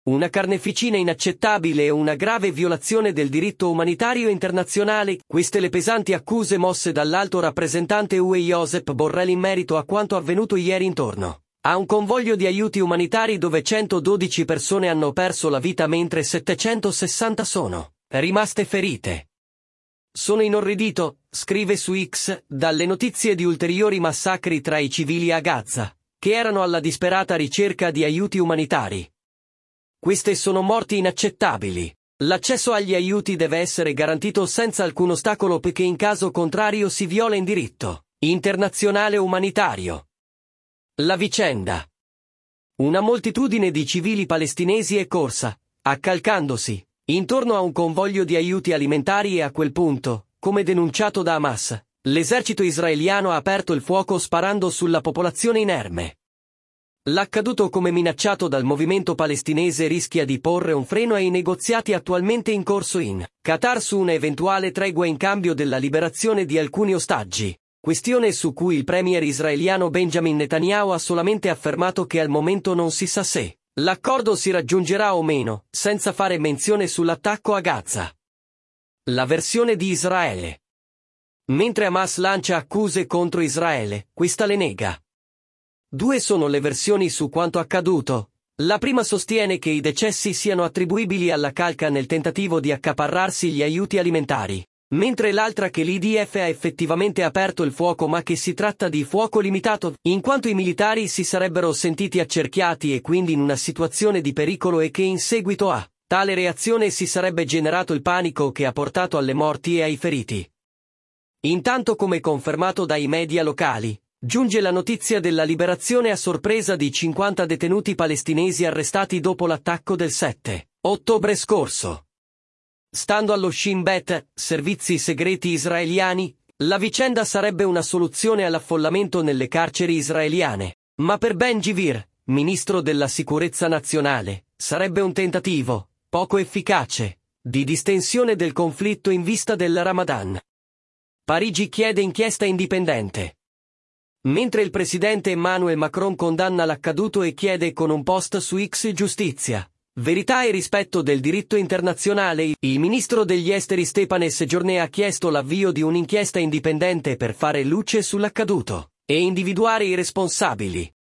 Una carneficina inaccettabile e una grave violazione del diritto umanitario internazionale, queste le pesanti accuse mosse dall'alto rappresentante UE Josep Borrell in merito a quanto avvenuto ieri intorno a un convoglio di aiuti umanitari dove 112 persone hanno perso la vita mentre 760 sono rimaste ferite. Sono inorridito, scrive su X, dalle notizie di ulteriori massacri tra i civili a Gaza, che erano alla disperata ricerca di aiuti umanitari. Queste sono morti inaccettabili. L'accesso agli aiuti deve essere garantito senza alcun ostacolo perché in caso contrario si viola il diritto internazionale umanitario. La vicenda. Una moltitudine di civili palestinesi è corsa, accalcandosi, intorno a un convoglio di aiuti alimentari e a quel punto, come denunciato da Hamas, l'esercito israeliano ha aperto il fuoco sparando sulla popolazione inerme. L'accaduto come minacciato dal movimento palestinese rischia di porre un freno ai negoziati attualmente in corso in Qatar su una eventuale tregua in cambio della liberazione di alcuni ostaggi, questione su cui il premier israeliano Benjamin Netanyahu ha solamente affermato che al momento non si sa se l'accordo si raggiungerà o meno, senza fare menzione sull'attacco a Gaza. La versione di Israele. Mentre Hamas lancia accuse contro Israele, questa le nega. Due sono le versioni su quanto accaduto. La prima sostiene che i decessi siano attribuibili alla calca nel tentativo di accaparrarsi gli aiuti alimentari, mentre l'altra che l'IDF ha effettivamente aperto il fuoco ma che si tratta di fuoco limitato, in quanto i militari si sarebbero sentiti accerchiati e quindi in una situazione di pericolo e che in seguito a tale reazione si sarebbe generato il panico che ha portato alle morti e ai feriti. Intanto, come confermato dai media locali, giunge la notizia della liberazione a sorpresa di 50 detenuti palestinesi arrestati dopo l'attacco del 7 ottobre scorso. Stando allo Shin Bet, servizi segreti israeliani, la vicenda sarebbe una soluzione all'affollamento nelle carceri israeliane, ma per Ben-Gvir, ministro della sicurezza nazionale, sarebbe un tentativo, poco efficace, di distensione del conflitto in vista del Ramadan. Parigi chiede inchiesta indipendente. Mentre il presidente Emmanuel Macron condanna l'accaduto e chiede con un post su X giustizia, verità e rispetto del diritto internazionale, il ministro degli esteri Stéphane Séjourné ha chiesto l'avvio di un'inchiesta indipendente per fare luce sull'accaduto e individuare i responsabili.